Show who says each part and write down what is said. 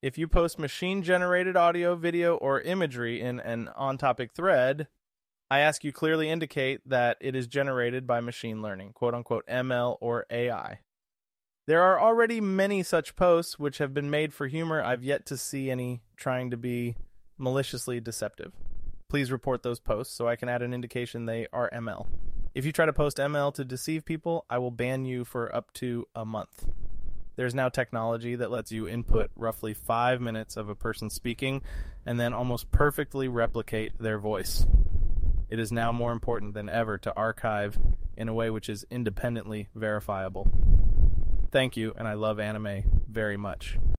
Speaker 1: If you post machine-generated audio, video, or imagery in an on-topic thread, I ask you clearly indicate that it is generated by machine learning, quote-unquote ML or AI. There are already many such posts which have been made for humor. I've yet to see any trying to be maliciously deceptive. Please report those posts so I can add an indication they are ML. If you try to post ML to deceive people, I will ban you for up to a month. There's now technology that lets you input roughly 5 minutes of a person speaking and then almost perfectly replicate their voice. It is now more important than ever to archive in a way which is independently verifiable. Thank you, and I love anime very much.